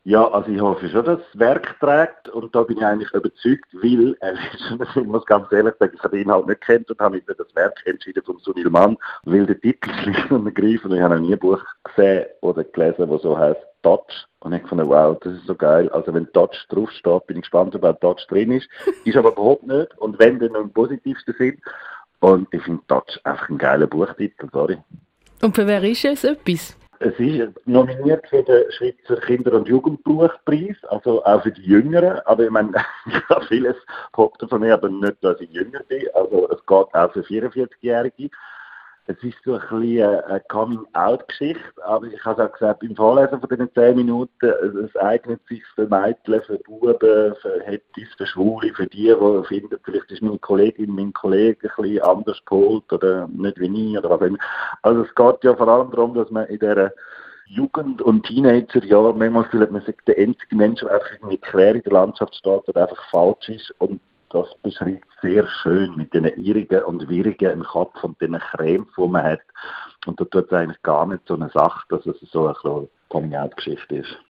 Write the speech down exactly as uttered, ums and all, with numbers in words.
Ja, also ich hoffe schon, dass es Werk trägt und da bin ich eigentlich überzeugt, weil, äh, ich muss ganz ehrlich sagen, ich habe den Inhalt nicht kennt und habe mich für das Werk entschieden von Sunil Mann, weil der Titel schlicht und ergreifend, ich habe noch nie ein Buch gesehen oder gelesen, das so heisst Touch und ich fand, wow, das ist so geil, also wenn Touch draufsteht, bin ich gespannt, ob auch Touch drin ist, ist aber überhaupt nicht und wenn, dann nur im positivsten Sinn und ich finde Touch einfach ein geiler Buchtitel, sorry. Und für wer ist es etwas? Es ist nominiert für den Schweizer Kinder- und Jugendbuchpreis, also auch für die Jüngeren. Aber ich meine, ich habe vieles behauptet von mir, aber nicht, dass ich jünger bin. Also es geht auch für vierundvierzigjährige. Es ist so ein bisschen eine Coming-out-Geschichte, aber ich habe es auch gesagt, beim Vorlesen von diesen zehn Minuten, es eignet sich für Mädchen, für Buben, für Hettis, für Schwule, für die, die finden, vielleicht ist meine Kollegin, mein Kollege ein bisschen anders geholt oder nicht wie ich oder was auch immer. Also es geht ja vor allem darum, dass man in dieser Jugend- und Teenagerjahren manchmal fühlt man sich der einzige Mensch, der einfach irgendwie quer in der Landschaft steht oder einfach falsch ist und das beschreibt sehr schön mit den Irrigen und Wirrigen im Kopf und den Cremes, die man hat. Und da tut es eigentlich gar nicht so eine Sache, dass es so eine Coming-out-Geschichte ist.